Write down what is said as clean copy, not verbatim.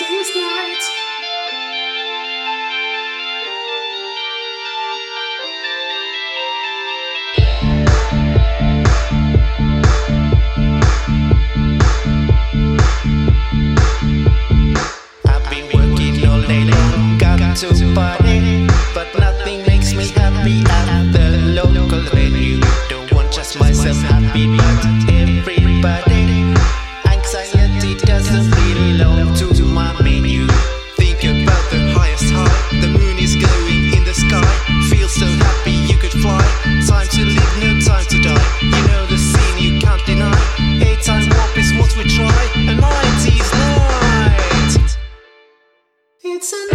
Tuesdays night. I've been working all day long, got to party, but nothing makes me happy at the local venue. Don't want just myself happy, but everybody. Anxiety doesn't belong to my menu. Think about the highest high, the moon is glowing in the sky. Feel so happy you could fly. Time to live, no time to die. You know the scene you can't deny. 8-time warp is what we try. A 90s night. It's a